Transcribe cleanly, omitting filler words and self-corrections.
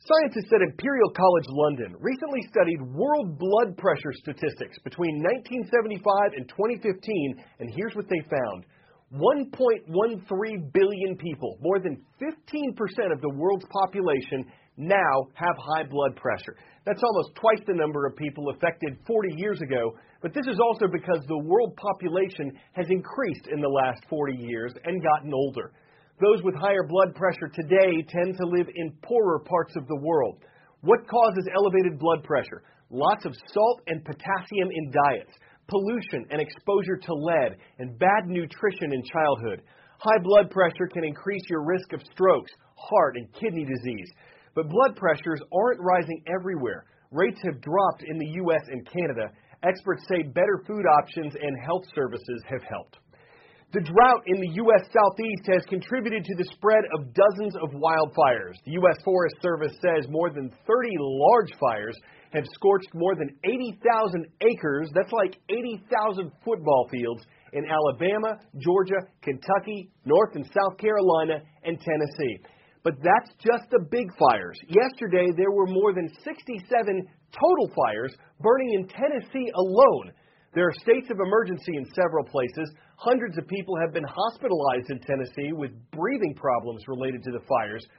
Scientists at Imperial College London recently studied world blood pressure statistics between 1975 and 2015, and here's what they found. 1.13 billion people, more than 15% of the world's population, now have high blood pressure. That's almost twice the number of people affected 40 years ago, but this is also because the world population has increased in the last 40 years and gotten older. Those with higher blood pressure today tend to live in poorer parts of the world. What causes elevated blood pressure? Lots of salt and potassium in diets, pollution and exposure to lead, and bad nutrition in childhood. High blood pressure can increase your risk of strokes, heart, and kidney disease. But blood pressures aren't rising everywhere. Rates have dropped in the U.S. and Canada. Experts say better food options and health services have helped. The drought in the U.S. Southeast has contributed to the spread of dozens of wildfires. The U.S. Forest Service says more than 30 large fires have scorched more than 80,000 acres. That's like 80,000 football fields in Alabama, Georgia, Kentucky, North and South Carolina, and Tennessee. But that's just the big fires. Yesterday, there were more than 67 total fires burning in Tennessee alone. There are states of emergency in several places. Hundreds of people have been hospitalized in Tennessee with breathing problems related to the fires.